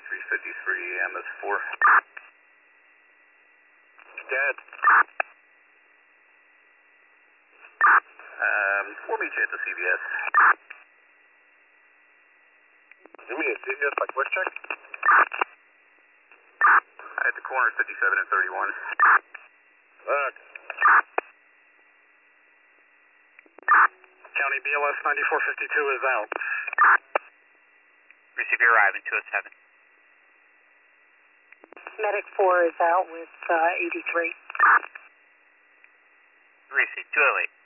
353 MS4. Dead. We'll meet you at the CVS. You mean a CVS like Quick Check? At the corner, 57 and 31. Look. County BLS 9452 is out. Receive your arriving 207. Medic 4 is out with 83. Receive 208.